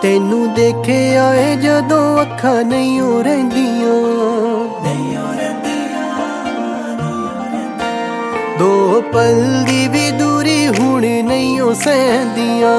तेनू देखे आए जदों अखां नहीं हो रहिंदियां, दो पल दी भी दूरी हुण नहीं हो सहंदियां।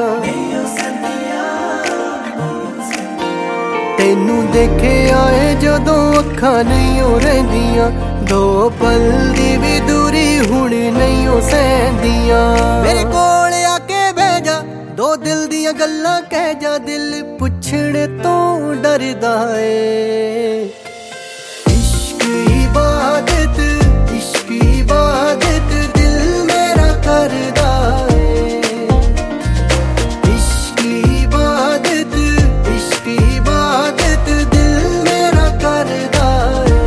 तेनू देखे आए जदों अखां नहीं हो रहिंदियां, दो पल दी भी दूरी हुण नहीं हो सहंदियां। मेरे कोल आके बह जा, दो दिल दियां गल्लां कह जा, दिल पुछणे तो डरदा ए। इश्क इबादत, इश्क इबादत दिल मेरा करदा ए। इश्क इबादत, इश्क इबादत दिल मेरा करदा ए।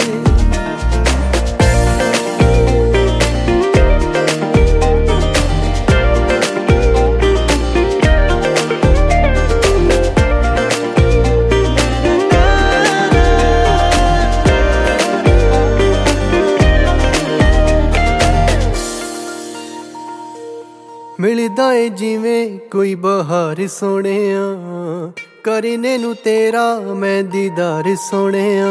मिलदा है जिवें कोई बहार सोहणिया, करने नू तेरा मैं दीदार सोहणिया।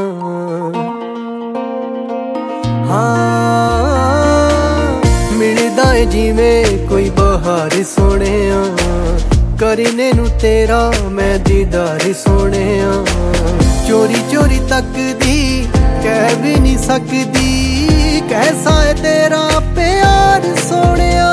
हाँ मिलदा है जिवें कोई बहार सोहणिया, करने नू तेरा मैं दीदार सोहणिया। चोरी चोरी तकदी कह भी नहीं सकदी, कैसा है तेरा प्यार सोहणिया।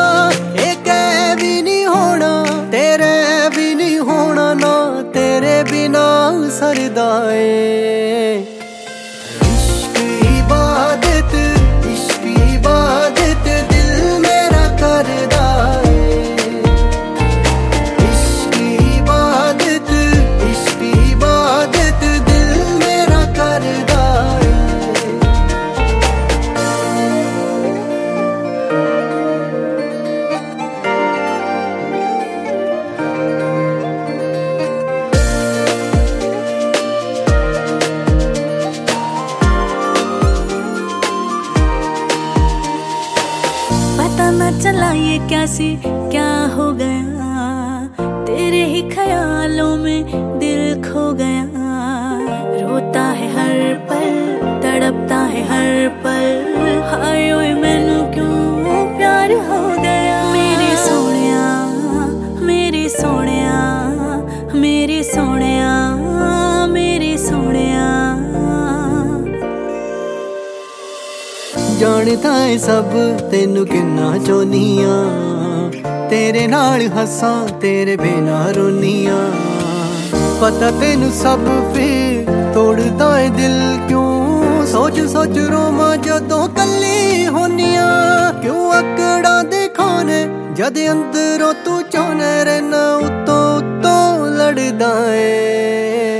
बिना सरदा ए। इश्क इबादत, इश्क इबादत दिल मेरा करदा ए। इश्क इबादत, इश्क इबादत दिल मेरा करदा ए। पता न चला ये कैसे क्या हो गया, तेरे ही ख्यालों में दिल खो गया। रोता है हर पल, तड़पता है हर पल, हाय ओए मैनू क्यों प्यार हो गया। मेरे सोहणिया, मेरे सोहणिया, मेरे सोहणिया, मेरे सोहणिया। जानदा है सब तेनू किन्ना चाहनिया, तेरे नाल हसां तेरे बिना रोनिया। पता तेनू सब फिर तोड़दा है दिल क्यों, सोच सोच रोमा जदों कल्ली होनिया। क्यों अकड़ा दिखाने जद अंदरों तू चाहने रहना, उत्तों उत्तों लड़दा है।